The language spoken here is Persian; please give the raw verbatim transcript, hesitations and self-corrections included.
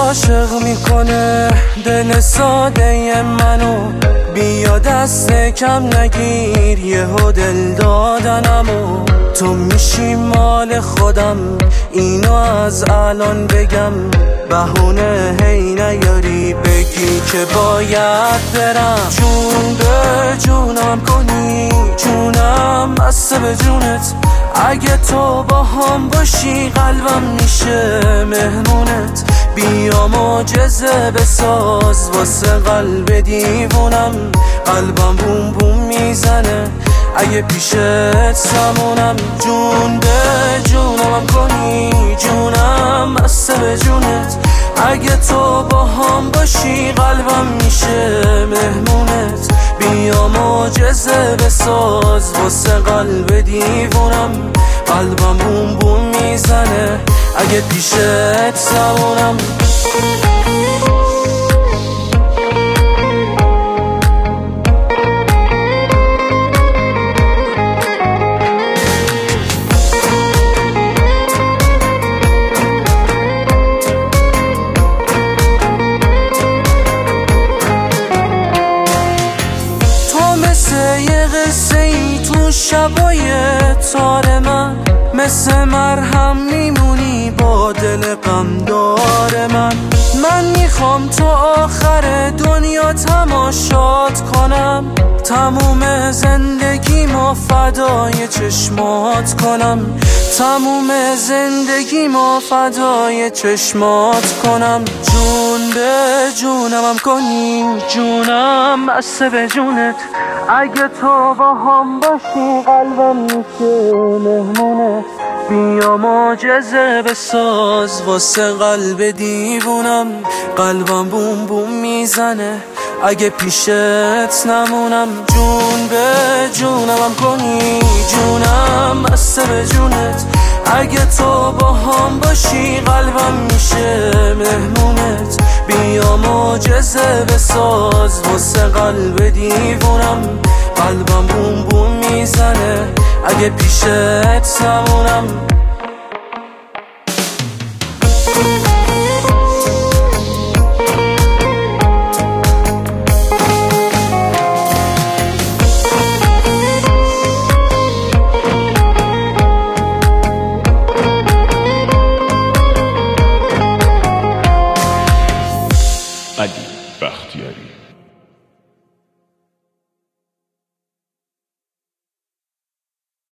عاشق میکنه دل ساده منو، بیا دست کم نگیر یهو دل دادنمو. تو میشی مال خودم اینو از الان بگم، بهونه هی نیاری بگی که باید برم. جون به جونم کنی جونم بسته به جونت، اگه تو با هم باشی قلبم میشه مهمونت. بیا معجزه بساز واسه قلب دیوونم، قلبم بوم بوم میزنه اگه پیشت سمونم. جون به جونم کنی جونم بسته به جونت، اگه تو با هم باشی قلبم میشه مهمونت. بیا معجزه بساز واسه قلب دیوونم، قلبم بوم بوم میزنه اگه پیشت سمونم. یه قصه ای تو شبای تار من، مثل مرهم میمونی با دل غمدار من. من میخوام تو آخر دنیا تماشات کنم، تموم زندگیمو فدای چشمات کنم، تموم زندگیمو فدای چشمات کنم. جون به جونم کنی جونم بسته به جونت، اگه تو با هم باشی قلبم میشه مهمونت. بیا معجزه بساز واسه قلب دیوونم، قلبم بوم بوم میزنه اگه پیشت نمونم. جون به جونم کنی جونم بسته به جونت، اگه تو با هم باشی قلبم میشه مهمونت. بیا معجزه بساز واسه قلب دیوونم، قلبم بوم بوم میزنه اگه پیشت نمونم. علی بختیاری.